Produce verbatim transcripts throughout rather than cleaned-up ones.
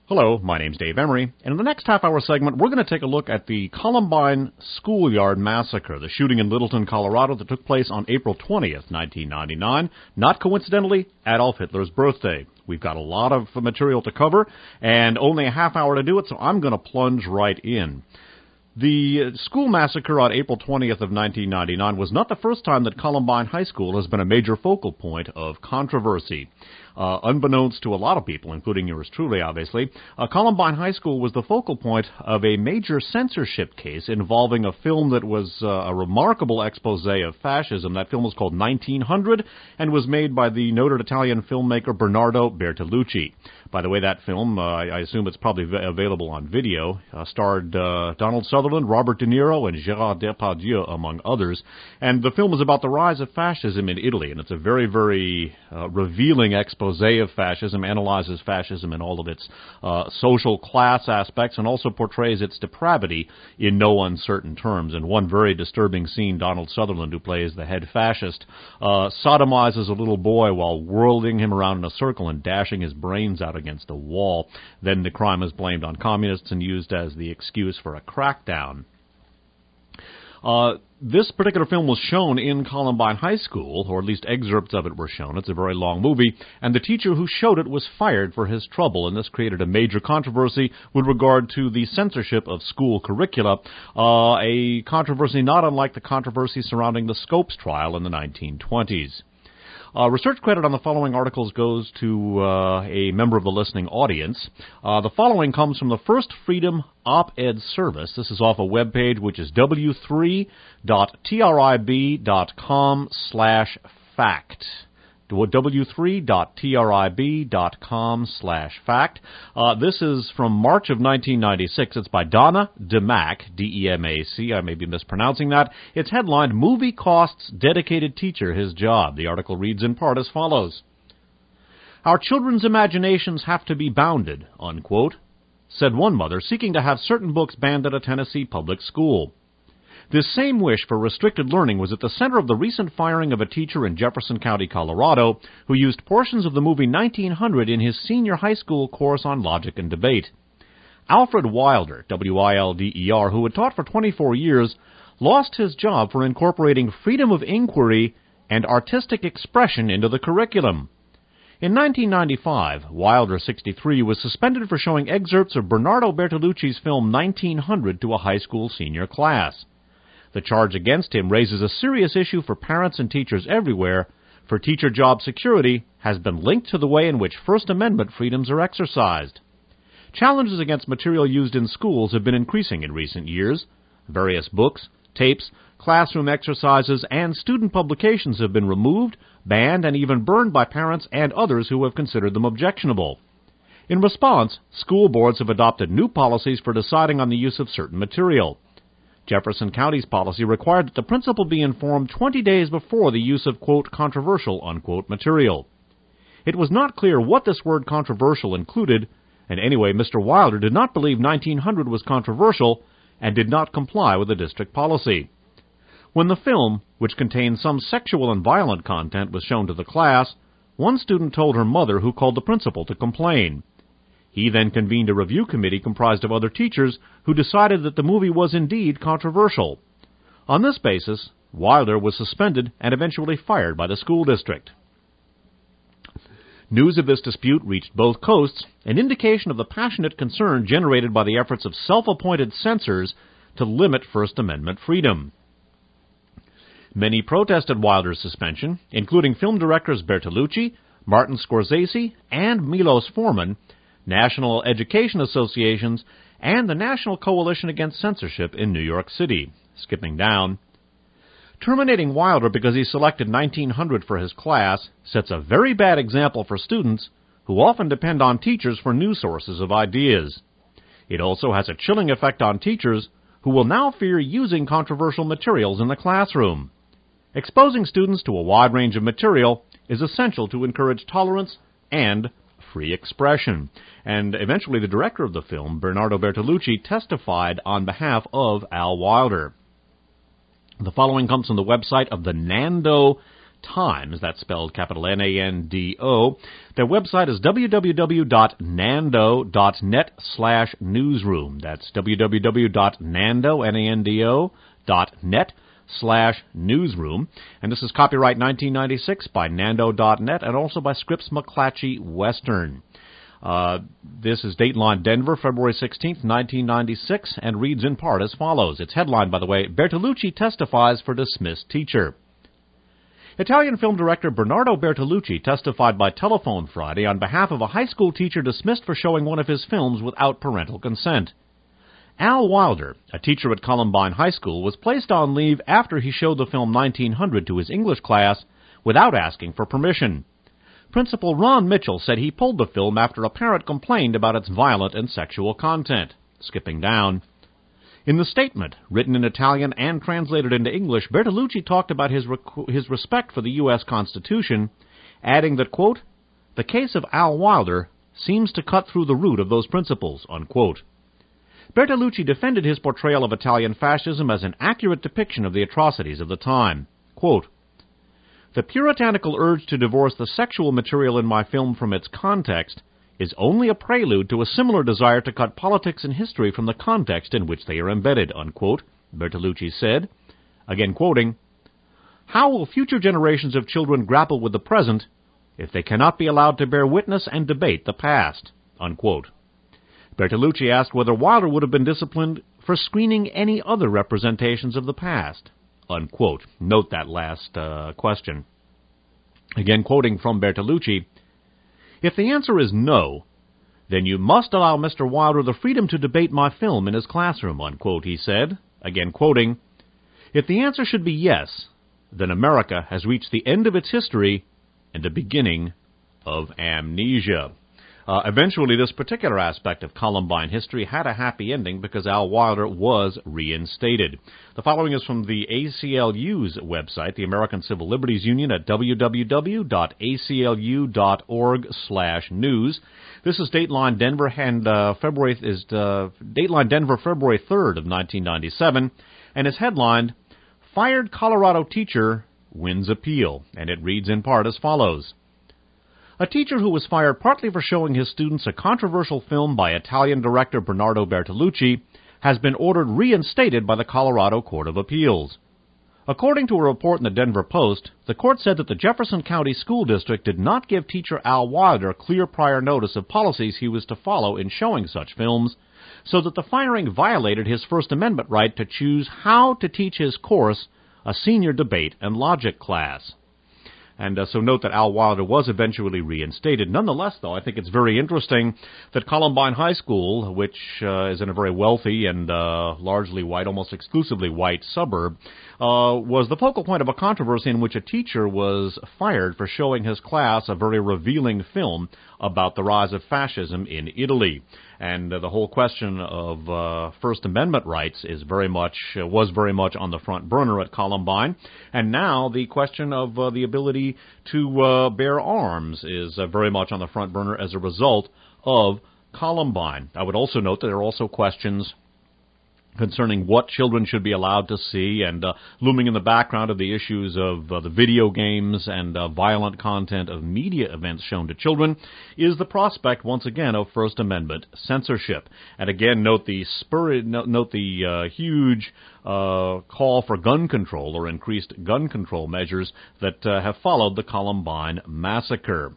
Hello, my name's Dave Emery, and in the next half-hour segment, we're going to take a look at the Columbine Schoolyard Massacre, the shooting in Littleton, Colorado that took place on April twentieth, nineteen ninety-nine, not coincidentally, Adolf Hitler's birthday. We've got a lot of material to cover, and only a half hour to do it, so I'm going to plunge right in. The school massacre on April twentieth of nineteen ninety-nine was not the first time that Columbine High School has been a major focal point of controversy. Uh, unbeknownst to a lot of people, including yours truly, obviously, uh, Columbine High School was the focal point of a major censorship case involving a film that was uh, a remarkable expose of fascism. That film was called nineteen hundred and was made by the noted Italian filmmaker Bernardo Bertolucci. By the way, that film, uh, I assume it's probably v- available on video, uh, starred uh, Donald Sutherland, Robert De Niro, and Gérard Depardieu, among others. And the film is about the rise of fascism in Italy, and it's a very, very uh, revealing expose of fascism, analyzes fascism in all of its uh, social class aspects, and also portrays its depravity in no uncertain terms. In one very disturbing scene, Donald Sutherland, who plays the head fascist, uh, sodomizes a little boy while whirling him around in a circle and dashing his brains out against a wall. Then the crime is blamed on communists and used as the excuse for a crackdown. Uh, this particular film was shown in Columbine High School, or at least excerpts of it were shown. It's a very long movie, and the teacher who showed it was fired for his trouble, and this created a major controversy with regard to the censorship of school curricula, uh, a controversy not unlike the controversy surrounding the Scopes trial in the nineteen twenties. Uh, research credit on the following articles goes to uh, a member of the listening audience. Uh, the following comes from the First Freedom Op-Ed Service. This is off a webpage which is w three dot trib dot com slash fact. w three dot trib dot com slash fact. Uh, this is from March of nineteen ninety-six. It's by Donna DeMac, D E M A C. I may be mispronouncing that. It's headlined, Movie Costs Dedicated Teacher His Job. The article reads in part as follows. Our children's imaginations have to be bounded, unquote, said one mother seeking to have certain books banned at a Tennessee public school. This same wish for restricted learning was at the center of the recent firing of a teacher in Jefferson County, Colorado, who used portions of the movie nineteen hundred in his senior high school course on logic and debate. Alfred Wilder, W I L D E R, who had taught for twenty-four years, lost his job for incorporating freedom of inquiry and artistic expression into the curriculum. In nineteen ninety-five, Wilder, sixty-three, was suspended for showing excerpts of Bernardo Bertolucci's film nineteen hundred to a high school senior class. The charge against him raises a serious issue for parents and teachers everywhere, for teacher job security has been linked to the way in which First Amendment freedoms are exercised. Challenges against material used in schools have been increasing in recent years. Various books, tapes, classroom exercises, and student publications have been removed, banned, and even burned by parents and others who have considered them objectionable. In response, school boards have adopted new policies for deciding on the use of certain material. Jefferson County's policy required that the principal be informed twenty days before the use of, quote, controversial, unquote, material. It was not clear what this word controversial included, and anyway, Mister Wilder did not believe nineteen hundred was controversial and did not comply with the district policy. When the film, which contained some sexual and violent content, was shown to the class, one student told her mother, who called the principal to complain. He then convened a review committee comprised of other teachers who decided that the movie was indeed controversial. On this basis, Wilder was suspended and eventually fired by the school district. News of this dispute reached both coasts, an indication of the passionate concern generated by the efforts of self-appointed censors to limit First Amendment freedom. Many protested Wilder's suspension, including film directors Bertolucci, Martin Scorsese, and Milos Forman, national education associations, and the National Coalition Against Censorship in New York City. Skipping down. Terminating Wilder because he selected nineteen hundred for his class sets a very bad example for students who often depend on teachers for new sources of ideas. It also has a chilling effect on teachers who will now fear using controversial materials in the classroom. Exposing students to a wide range of material is essential to encourage tolerance and free expression. And eventually the director of the film, Bernardo Bertolucci, testified on behalf of Al Wilder. The following comes from the website of the Nando Times. That's spelled capital N A N D O. Their website is w w w dot nando dot net slash newsroom. That's w w w dot nando, N A N D O, dot net slash newsroom. And this is copyright nineteen ninety-six by nando dot net and also by Scripps McClatchy Western. Uh, this is Dateline Denver, February sixteenth, nineteen ninety-six, and reads in part as follows. Its headline, by the way, Bertolucci testifies for dismissed teacher. Italian film director Bernardo Bertolucci testified by telephone Friday on behalf of a high school teacher dismissed for showing one of his films without parental consent. Al Wilder, a teacher at Columbine High School, was placed on leave after he showed the film nineteen hundred to his English class without asking for permission. Principal Ron Mitchell said he pulled the film after a parent complained about its violent and sexual content. Skipping down. In the statement, written in Italian and translated into English, Bertolucci talked about his, rec- his respect for the U S Constitution, adding that, quote, the case of Al Wilder seems to cut through the root of those principles, unquote. Bertolucci defended his portrayal of Italian fascism as an accurate depiction of the atrocities of the time. Quote, the puritanical urge to divorce the sexual material in my film from its context is only a prelude to a similar desire to cut politics and history from the context in which they are embedded, unquote, Bertolucci said. Again quoting, how will future generations of children grapple with the present if they cannot be allowed to bear witness and debate the past, unquote. Bertolucci asked whether Wilder would have been disciplined for screening any other representations of the past, unquote. Note that last uh, question. Again quoting from Bertolucci, if the answer is no, then you must allow Mister Wilder the freedom to debate my film in his classroom, unquote, he said. Again quoting, if the answer should be yes, then America has reached the end of its history and the beginning of amnesia. Uh, eventually, this particular aspect of Columbine history had a happy ending because Al Wilder was reinstated. The following is from the A C L U's website, the American Civil Liberties Union, at w w w dot a c l u dot org slash news. This is Dateline Denver, and uh, February is uh, Dateline Denver, February third of nineteen ninety-seven, and is headlined "Fired Colorado Teacher Wins Appeal," and it reads in part as follows. A teacher who was fired partly for showing his students a controversial film by Italian director Bernardo Bertolucci has been ordered reinstated by the Colorado Court of Appeals. According to a report in the Denver Post, the court said that the Jefferson County School District did not give teacher Al Wilder clear prior notice of policies he was to follow in showing such films, so that the firing violated his First Amendment right to choose how to teach his course, a senior debate and logic class. And uh, so note that Al Wilder was eventually reinstated. Nonetheless, though, I think it's very interesting that Columbine High School, which uh, is in a very wealthy and uh, largely white, almost exclusively white suburb, uh, was the focal point of a controversy in which a teacher was fired for showing his class a very revealing film about the rise of fascism in Italy. And uh, the whole question of uh, First Amendment rights is very much uh, was very much on the front burner at Columbine. And now the question of uh, the ability to uh, bear arms is uh, very much on the front burner as a result of Columbine. I would also note that there are also questions concerning what children should be allowed to see, and uh, looming in the background of the issues of uh, the video games and uh, violent content of media events shown to children is the prospect, once again, of First Amendment censorship. And again, note the spur, note the uh, huge uh, call for gun control or increased gun control measures that uh, have followed the Columbine massacre.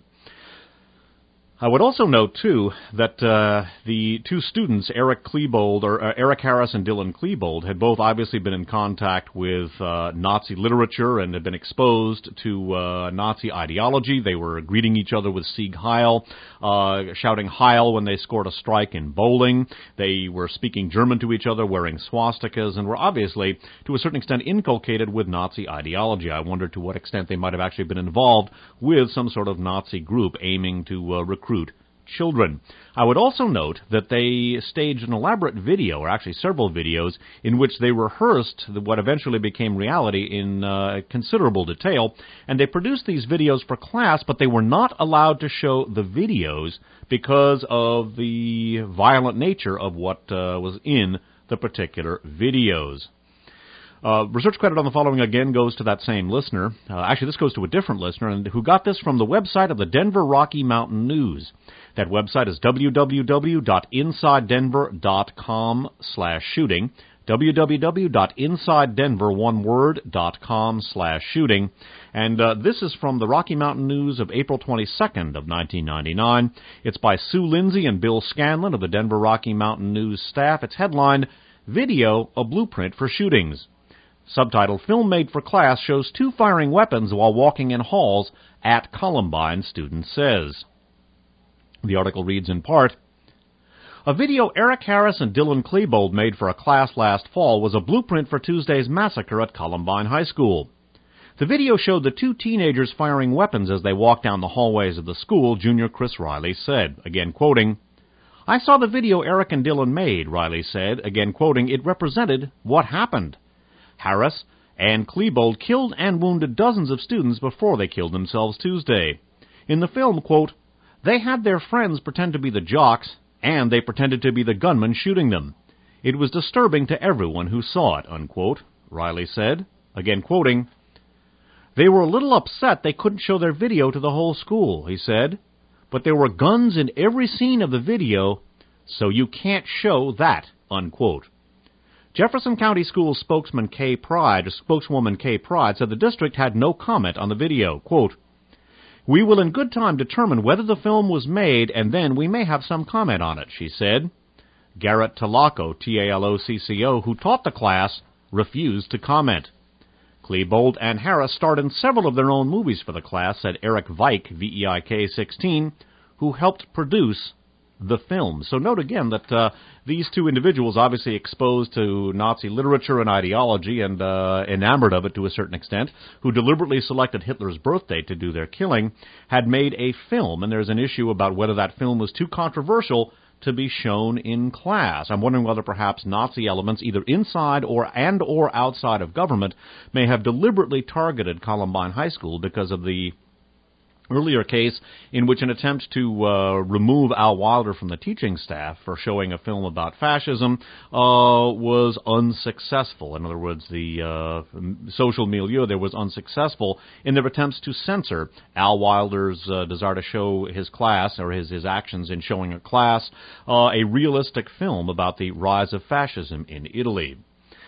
I would also note, too, that uh, the two students, Eric Klebold, or uh, Eric Harris and Dylan Klebold, had both obviously been in contact with uh, Nazi literature and had been exposed to uh, Nazi ideology. They were greeting each other with Sieg Heil, uh, shouting Heil when they scored a strike in bowling. They were speaking German to each other, wearing swastikas, and were obviously, to a certain extent, inculcated with Nazi ideology. I wonder to what extent they might have actually been involved with some sort of Nazi group aiming to uh, recruit children. I would also note that they staged an elaborate video, or actually several videos, in which they rehearsed what eventually became reality in uh, considerable detail, and they produced these videos for class, but they were not allowed to show the videos because of the violent nature of what uh, was in the particular videos. Uh, research credit on the following again goes to that same listener. Uh, actually, this goes to a different listener, and who got this from the website of the Denver Rocky Mountain News. That website is w w w dot inside denver dot com slash shooting. w w w dot inside denver one word dot com slash shooting. And uh, this is from the Rocky Mountain News of April twenty-second of nineteen ninety-nine. It's by Sue Lindsay and Bill Scanlon of the Denver Rocky Mountain News staff. It's headlined, Video, a Blueprint for Shootings. Subtitle, Film Made for Class Shows Two Firing Weapons While Walking in Halls at Columbine, Student Says. The article reads in part, a video Eric Harris and Dylan Klebold made for a class last fall was a blueprint for Tuesday's massacre at Columbine High School. The video showed the two teenagers firing weapons as they walked down the hallways of the school, junior Chris Riley said, again quoting, I saw the video Eric and Dylan made, Riley said, again quoting, it represented what happened. Harris and Klebold killed and wounded dozens of students before they killed themselves Tuesday. In the film, quote, they had their friends pretend to be the jocks, and they pretended to be the gunmen shooting them. It was disturbing to everyone who saw it, unquote, Riley said, again quoting, they were a little upset they couldn't show their video to the whole school, he said, but there were guns in every scene of the video, so you can't show that, unquote. Jefferson County Schools spokesman Kay Pride, spokeswoman Kay Pride, said the district had no comment on the video. Quote, we will in good time determine whether the film was made, and then we may have some comment on it, she said. Garrett Talacco, T A L O C C O, who taught the class, refused to comment. Klebold and Harris starred in several of their own movies for the class, said Eric Veik, V E I K sixteen, who helped produce the film. So note again that uh, these two individuals, obviously exposed to Nazi literature and ideology and uh, enamored of it to a certain extent, who deliberately selected Hitler's birthday to do their killing, had made a film, and there's an issue about whether that film was too controversial to be shown in class. I'm wondering whether perhaps Nazi elements, either inside or and or outside of government, may have deliberately targeted Columbine High School because of the earlier case in which an attempt to uh, remove Al Wilder from the teaching staff for showing a film about fascism uh, was unsuccessful. In other words, the uh, social milieu there was unsuccessful in their attempts to censor Al Wilder's uh, desire to show his class, or his, his actions in showing a class, uh, a realistic film about the rise of fascism in Italy.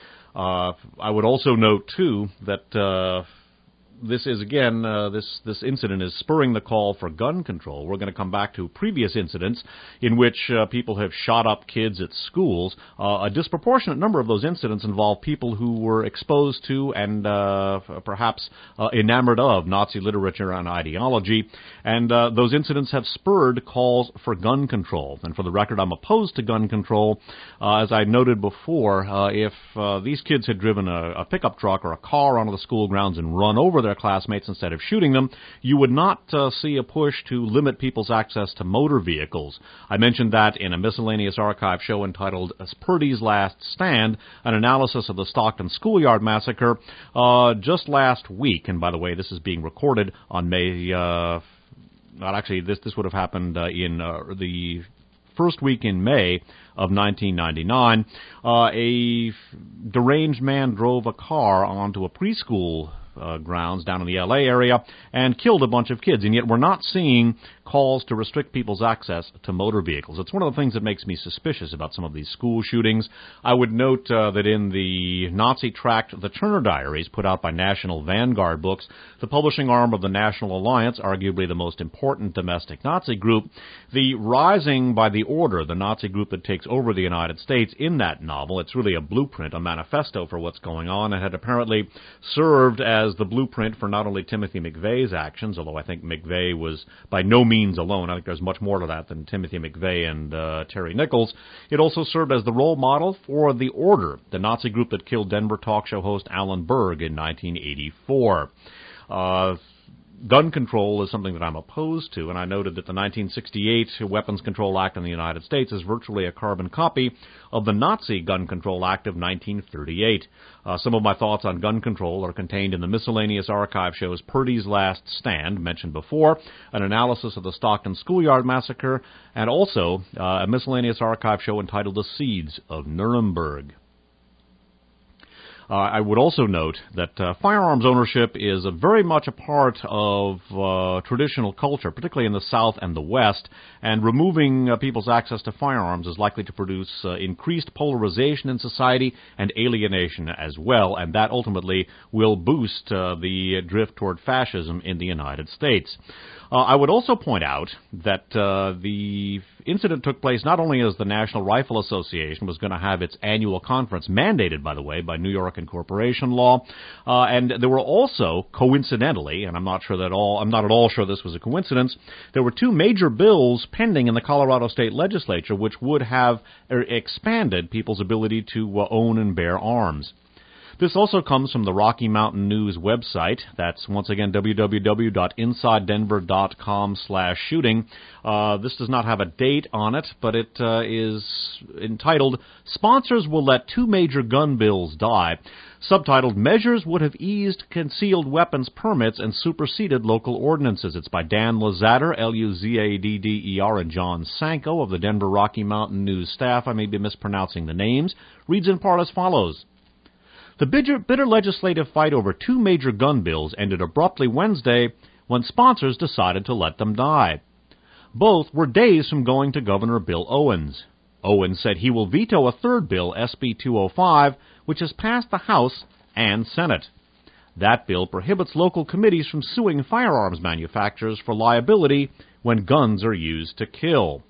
Uh, I would also note, too, that Uh, This is, again, uh, this, this incident is spurring the call for gun control. We're going to come back to previous incidents in which uh, people have shot up kids at schools. Uh, a disproportionate number of those incidents involve people who were exposed to and uh, perhaps uh, enamored of Nazi literature and ideology. And uh, those incidents have spurred calls for gun control. And for the record, I'm opposed to gun control. Uh, as I noted before, uh, if uh, these kids had driven a, a pickup truck or a car onto the school grounds and run over their classmates instead of shooting them, you would not uh, see a push to limit people's access to motor vehicles. I mentioned that in a miscellaneous archive show entitled Purdy's Last Stand, an analysis of the Stockton Schoolyard Massacre, uh, just last week. And by the way, this is being recorded on May, uh, not actually, this, this would have happened uh, in uh, the first week in May of nineteen ninety-nine. Uh, a deranged man drove a car onto a preschool Uh, grounds down in the L A area and killed a bunch of kids, and yet we're not seeing calls to restrict people's access to motor vehicles. It's one of the things that makes me suspicious about some of these school shootings. I would note uh, that in the Nazi tract, The Turner Diaries, put out by National Vanguard Books, the publishing arm of the National Alliance, arguably the most important domestic Nazi group, the Rising by the Order, the Nazi group that takes over the United States, in that novel, it's really a blueprint, a manifesto for what's going on, and had apparently served as the blueprint for not only Timothy McVeigh's actions, although I think McVeigh was by no means alone. I think there's much more to that than Timothy McVeigh and uh, Terry Nichols. It also served as the role model for The Order, the Nazi group that killed Denver talk show host Alan Berg in nineteen eighty-four. Uh, Gun control is something that I'm opposed to, and I noted that the nineteen sixty-eight Weapons Control Act in the United States is virtually a carbon copy of the Nazi Gun Control Act of nineteen thirty-eight. Uh, some of my thoughts on gun control are contained in the miscellaneous archive shows Purdy's Last Stand, mentioned before, an analysis of the Stockton Schoolyard Massacre, and also uh, a miscellaneous archive show entitled The Seeds of Nuremberg. Uh, I would also note that uh, firearms ownership is a very much a part of uh, traditional culture, particularly in the South and the West, and removing uh, people's access to firearms is likely to produce uh, increased polarization in society and alienation as well, and that ultimately will boost uh, the drift toward fascism in the United States. Uh, I would also point out that uh, the incident took place not only as the National Rifle Association was going to have its annual conference, mandated, by the way, by New York incorporation law, uh, and there were also, coincidentally, and I'm not sure that all, I'm not at all sure this was a coincidence, there were two major bills pending in the Colorado State Legislature which would have er, expanded people's ability to uh, own and bear arms. This also comes from the Rocky Mountain News website. That's, once again, w w w dot inside denver dot com slash shooting. Uh, this does not have a date on it, but it uh, is entitled, Sponsors Will Let Two Major Gun Bills Die. Subtitled, Measures Would Have Eased Concealed Weapons Permits and Superseded Local Ordinances. It's by Dan Luzader, L U Z A D D E R, and John Sanko of the Denver Rocky Mountain News staff. I may be mispronouncing the names. Reads in part as follows. The bitter, bitter legislative fight over two major gun bills ended abruptly Wednesday when sponsors decided to let them die. Both were days from going to Governor Bill Owens. Owens said he will veto a third bill, S B two oh five, which has passed the House and Senate. That bill prohibits local committees from suing firearms manufacturers for liability when guns are used to kill.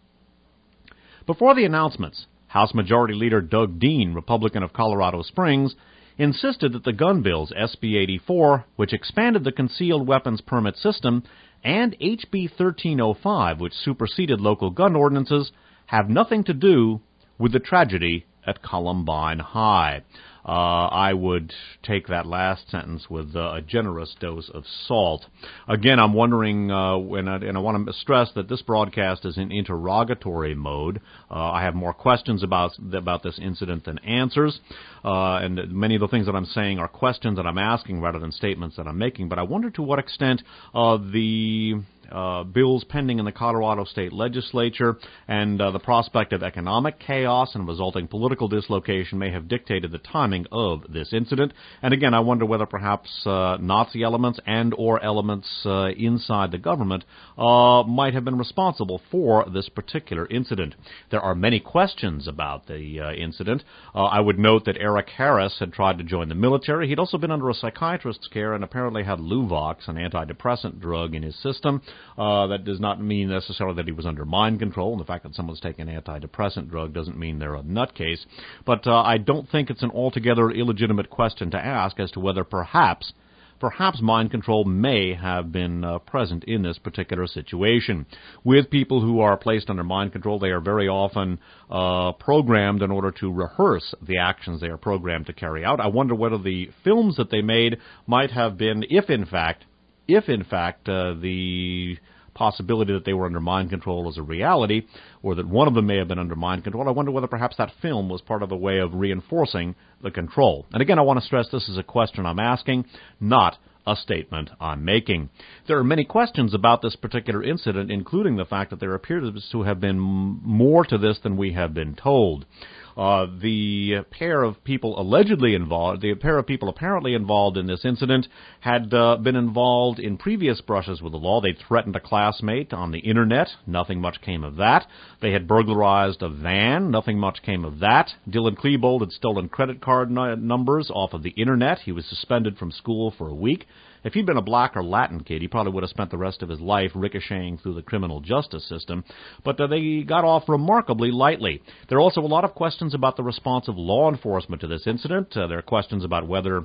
Before the announcements, House Majority Leader Doug Dean, Republican of Colorado Springs, insisted that the gun bills S B eighty-four, which expanded the concealed weapons permit system, and H B thirteen oh five, which superseded local gun ordinances, have nothing to do with the tragedy at Columbine High. Uh, I would take that last sentence with uh, a generous dose of salt. Again, I'm wondering, uh, when I, and I want to stress that this broadcast is in interrogatory mode. Uh, I have more questions about about this incident than answers, uh, and many of the things that I'm saying are questions that I'm asking rather than statements that I'm making. But I wonder to what extent uh, the Uh, bills pending in the Colorado State Legislature and uh, the prospect of economic chaos and resulting political dislocation may have dictated the timing of this incident. And again, I wonder whether perhaps uh, Nazi elements and or elements uh, inside the government uh, might have been responsible for this particular incident. There are many questions about the uh, incident. Uh, I would note that Eric Harris had tried to join the military. He'd also been under a psychiatrist's care and apparently had Luvox, an antidepressant drug, in his system. Uh, that does not mean necessarily that he was under mind control, and the fact that someone's taking an antidepressant drug doesn't mean they're a nutcase. But uh, I don't think it's an altogether illegitimate question to ask as to whether perhaps Perhaps mind control may have been uh, present in this particular situation. With people who are placed under mind control, they are very often uh, programmed in order to rehearse the actions they are programmed to carry out. I wonder whether the films that they made might have been, if in fact, if in fact uh, the possibility that they were under mind control is a reality, or that one of them may have been under mind control, I wonder whether perhaps that film was part of a way of reinforcing the control. And again, I want to stress this is a question I'm asking, not a statement I'm making. There are many questions about this particular incident, including the fact that there appears to have been more to this than we have been told. Uh, the pair of people allegedly involved, the pair of people apparently involved in this incident had uh, been involved in previous brushes with the law. They'd threatened a classmate on the Internet. Nothing much came of that. They had burglarized a van. Nothing much came of that. Dylan Klebold had stolen credit card n- numbers off of the Internet. He was suspended from school for a week. If he'd been a black or Latin kid, he probably would have spent the rest of his life ricocheting through the criminal justice system. But uh, they got off remarkably lightly. There are also a lot of questions about the response of law enforcement to this incident. Uh, there are questions about whether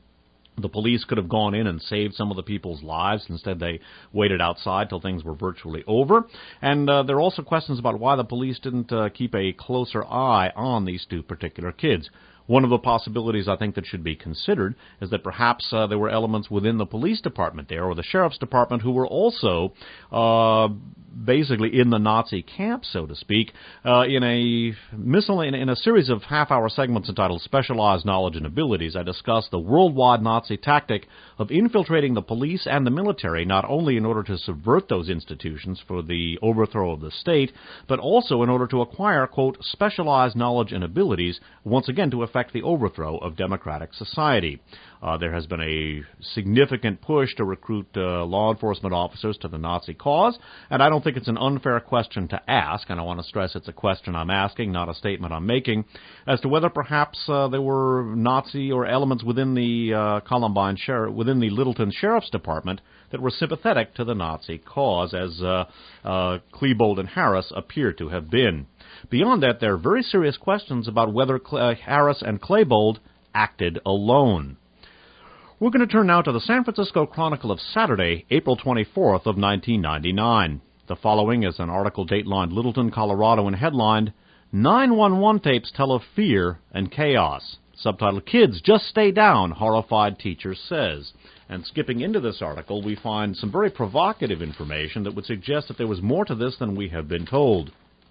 the police could have gone in and saved some of the people's lives. Instead, they waited outside till things were virtually over. And uh, there are also questions about why the police didn't uh, keep a closer eye on these two particular kids. One of the possibilities I think that should be considered is that perhaps uh, there were elements within the police department there or the sheriff's department who were also uh, basically in the Nazi camp, so to speak, uh, in a miscell- in a series of half-hour segments entitled Specialized Knowledge and Abilities. I discussed the worldwide Nazi tactic of infiltrating the police and the military, not only in order to subvert those institutions for the overthrow of the state, but also in order to acquire, quote, specialized knowledge and abilities, once again to affect the overthrow of democratic society. Uh, there has been a significant push to recruit uh, law enforcement officers to the Nazi cause, and I don't think it's an unfair question to ask, and I want to stress it's a question I'm asking, not a statement I'm making, as to whether perhaps uh, there were Nazi or elements within the uh, Columbine Sheriff, within the Littleton Sheriff's Department that were sympathetic to the Nazi cause, as uh, uh, Klebold and Harris appear to have been. Beyond that, there are very serious questions about whether uh, Harris and Klebold acted alone. We're going to turn now to the San Francisco Chronicle of Saturday, April twenty-fourth of nineteen ninety-nine. The following is an article datelined Littleton, Colorado, and headlined, nine one one tapes tell of fear and chaos. Subtitled, Kids, Just Stay Down, Horrified Teacher Says. And skipping into this article, we find some very provocative information that would suggest that there was more to this than we have been told.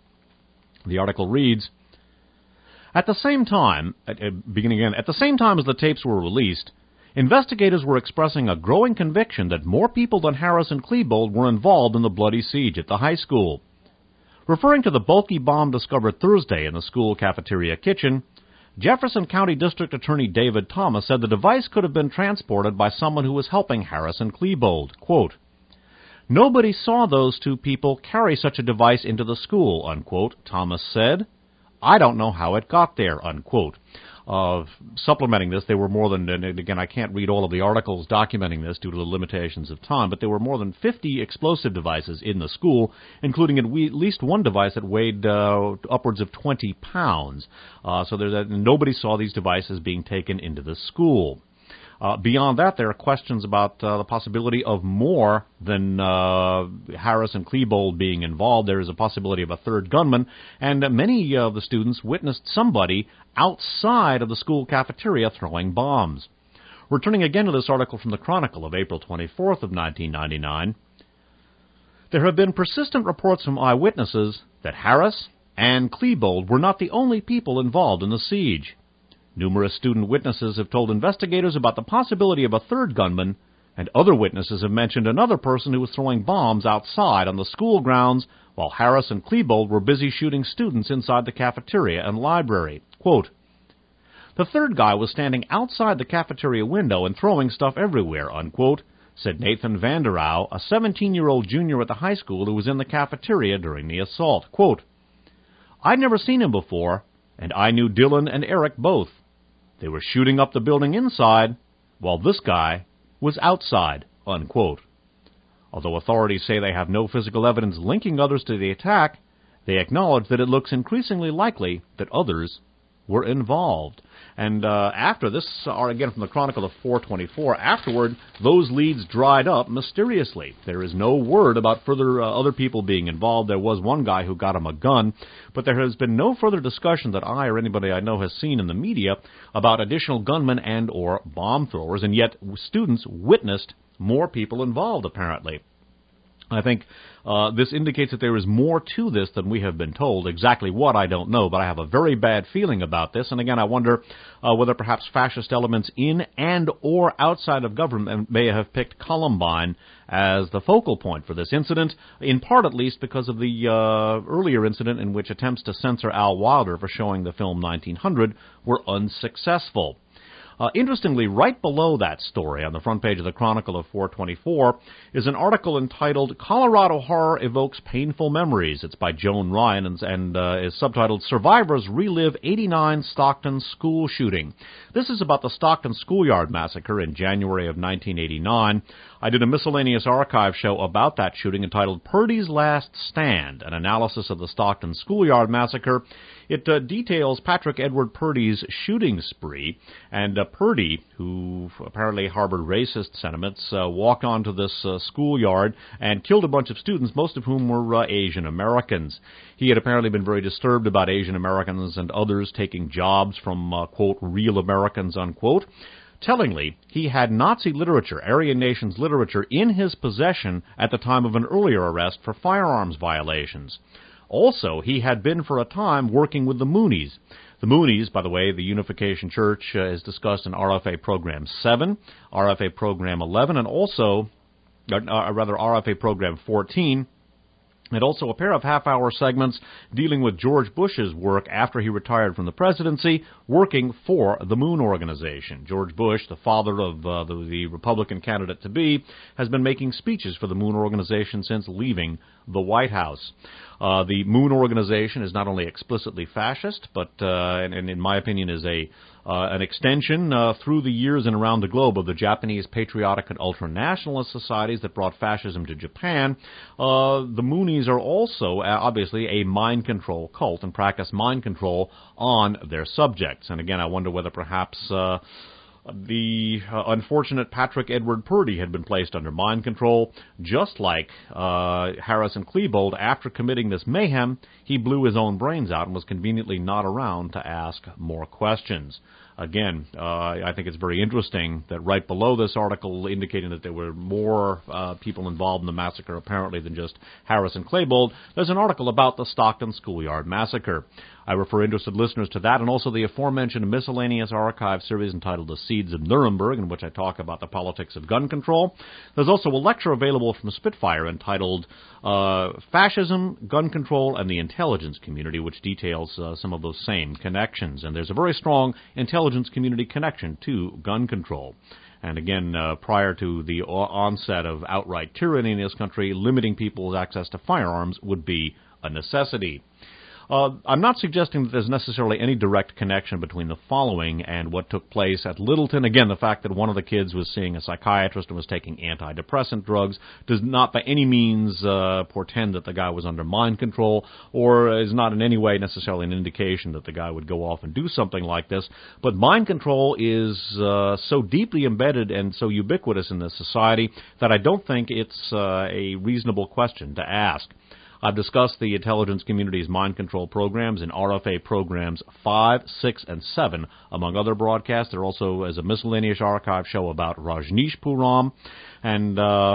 The article reads, At the same time, at, uh, beginning again, at the same time as the tapes were released, investigators were expressing a growing conviction that more people than Harris and Klebold were involved in the bloody siege at the high school. Referring to the bulky bomb discovered Thursday in the school cafeteria kitchen, Jefferson County District Attorney David Thomas said the device could have been transported by someone who was helping Harris and Klebold. Quote, Nobody saw those two people carry such a device into the school, unquote, Thomas said. I don't know how it got there, unquote. Uh, supplementing this, there were more than, and again, I can't read all of the articles documenting this due to the limitations of time, but there were more than fifty explosive devices in the school, including at least one device that weighed uh, upwards of twenty pounds. Uh, so there's a, nobody saw these devices being taken into the school. Uh, beyond that, there are questions about uh, the possibility of more than uh, Harris and Klebold being involved. There is a possibility of a third gunman, and uh, many of the students witnessed somebody outside of the school cafeteria throwing bombs. Returning again to this article from the Chronicle of April twenty-fourth of nineteen ninety-nine, there have been persistent reports from eyewitnesses that Harris and Klebold were not the only people involved in the siege. Numerous student witnesses have told investigators about the possibility of a third gunman, and other witnesses have mentioned another person who was throwing bombs outside on the school grounds while Harris and Klebold were busy shooting students inside the cafeteria and library. Quote, The third guy was standing outside the cafeteria window and throwing stuff everywhere, unquote, said Nathan Vanderau, a seventeen-year-old junior at the high school who was in the cafeteria during the assault. Quote, I'd never seen him before, and I knew Dylan and Eric both. They were shooting up the building inside, while this guy was outside, unquote. Although authorities say they have no physical evidence linking others to the attack, they acknowledge that it looks increasingly likely that others were involved. And uh, after this, or again from the Chronicle of four twenty-four, afterward, those leads dried up mysteriously. There is no word about further uh, other people being involved. There was one guy who got him a gun, but there has been no further discussion that I or anybody I know has seen in the media about additional gunmen and or bomb throwers, and yet students witnessed more people involved, apparently. I think uh, this indicates that there is more to this than we have been told. Exactly what, I don't know, but I have a very bad feeling about this. And again, I wonder uh, whether perhaps fascist elements in and or outside of government may have picked Columbine as the focal point for this incident, in part at least because of the uh, earlier incident in which attempts to censor Al Wilder for showing the film nineteen hundred were unsuccessful. Uh, interestingly, right below that story, on the front page of the Chronicle of four twenty-four, is an article entitled Colorado Horror Evokes Painful Memories. It's by Joan Ryan and, and uh, is subtitled Survivors Relive eighty-nine Stockton School Shooting. This is about the Stockton Schoolyard Massacre in January of nineteen eighty-nine. I did a miscellaneous archive show about that shooting entitled Purdy's Last Stand, an analysis of the Stockton Schoolyard Massacre. It uh, details Patrick Edward Purdy's shooting spree, and uh, Purdy, who apparently harbored racist sentiments, uh, walked onto this uh, schoolyard and killed a bunch of students, most of whom were uh, Asian Americans. He had apparently been very disturbed about Asian Americans and others taking jobs from, uh, quote, real Americans, unquote. Tellingly, he had Nazi literature, Aryan Nations literature, in his possession at the time of an earlier arrest for firearms violations. Also, he had been for a time working with the Moonies. The Moonies, by the way, the Unification Church, uh, is discussed in R F A Program seven, R F A Program eleven, and also, uh, rather, R F A Program fourteen. and also a pair of half-hour segments dealing with George Bush's work after he retired from the presidency, working for the Moon Organization. George Bush, the father of uh, the, the Republican candidate-to-be, has been making speeches for the Moon Organization since leaving the White House. Uh, the Moon Organization is not only explicitly fascist, but, uh, and, and in my opinion, is a uh, an extension uh, through the years and around the globe of the Japanese patriotic and ultranationalist societies that brought fascism to Japan. Uh, the Moonies are also, uh, obviously, a mind control cult and practice mind control on their subjects. And again, I wonder whether perhaps Uh, The uh, unfortunate Patrick Edward Purdy had been placed under mind control, just like uh, Harrison Klebold. After committing this mayhem, he blew his own brains out and was conveniently not around to ask more questions. Again, uh, I think it's very interesting that right below this article indicating that there were more uh, people involved in the massacre apparently than just Harrison Klebold, there's an article about the Stockton Schoolyard Massacre. I refer interested listeners to that and also the aforementioned miscellaneous archive series entitled The Seeds of Nuremberg, in which I talk about the politics of gun control. There's also a lecture available from Spitfire entitled uh, Fascism, Gun Control, and the Intelligence Community, which details uh, some of those same connections. And there's a very strong intelligence community connection to gun control. And again, uh, prior to the onset of outright tyranny in this country, limiting people's access to firearms would be a necessity. Uh, I'm not suggesting that there's necessarily any direct connection between the following and what took place at Littleton. Again, the fact that one of the kids was seeing a psychiatrist and was taking antidepressant drugs does not by any means uh, portend that the guy was under mind control, or is not in any way necessarily an indication that the guy would go off and do something like this. But mind control is uh, so deeply embedded and so ubiquitous in this society that I don't think it's uh, a reasonable question to ask. I've discussed the intelligence community's mind control programs in R F A programs five, six, and seven, among other broadcasts. There also is a miscellaneous archive show about Rajneeshpuram. And uh,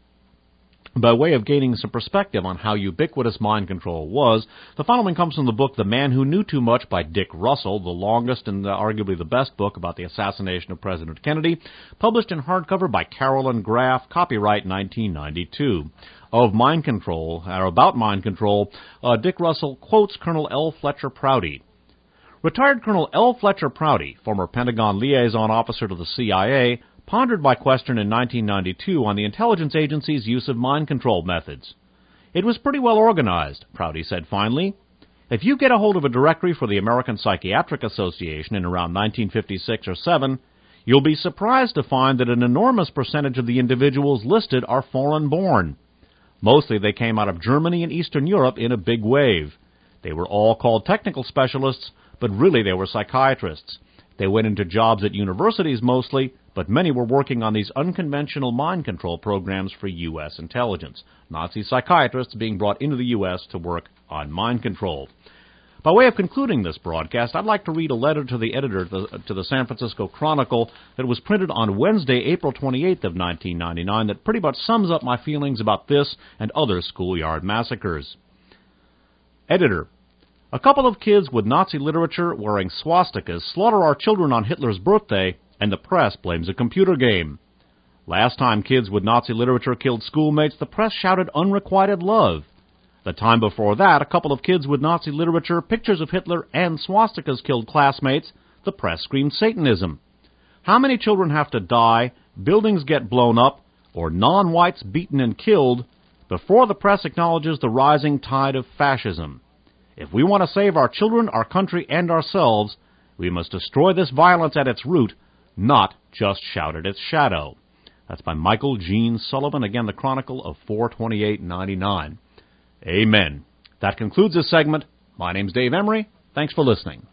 by way of gaining some perspective on how ubiquitous mind control was, the following comes from the book The Man Who Knew Too Much by Dick Russell, the longest and uh, arguably the best book about the assassination of President Kennedy, published in hardcover by Carolyn Graff, copyright nineteen ninety-two. Of mind control, or about mind control, uh, Dick Russell quotes Colonel L. Fletcher Prouty. Retired Colonel L. Fletcher Prouty, former Pentagon liaison officer to the C I A, pondered my question in nineteen ninety-two on the intelligence agency's use of mind control methods. It was pretty well organized, Prouty said finally. If you get a hold of a directory for the American Psychiatric Association in around nineteen fifty-six or seven, you'll be surprised to find that an enormous percentage of the individuals listed are foreign-born. Mostly they came out of Germany and Eastern Europe in a big wave. They were all called technical specialists, but really they were psychiatrists. They went into jobs at universities mostly, but many were working on these unconventional mind control programs for U S intelligence. Nazi psychiatrists being brought into the U S to work on mind control. By way of concluding this broadcast, I'd like to read a letter to the editor to the, to the San Francisco Chronicle that was printed on Wednesday, April twenty-eighth of nineteen ninety-nine, that pretty much sums up my feelings about this and other schoolyard massacres. Editor, a couple of kids with Nazi literature wearing swastikas slaughter our children on Hitler's birthday, and the press blames a computer game. Last time kids with Nazi literature killed schoolmates, the press shouted unrequited love. The time before that, a couple of kids with Nazi literature, pictures of Hitler, and swastikas killed classmates. The press screamed Satanism. How many children have to die, buildings get blown up, or non-whites beaten and killed before the press acknowledges the rising tide of fascism? If we want to save our children, our country, and ourselves, we must destroy this violence at its root, not just shout at its shadow. That's by Michael Gene Sullivan, again the Chronicle of four twenty-eight ninety-nine. Amen. That concludes this segment. My name's Dave Emery. Thanks for listening.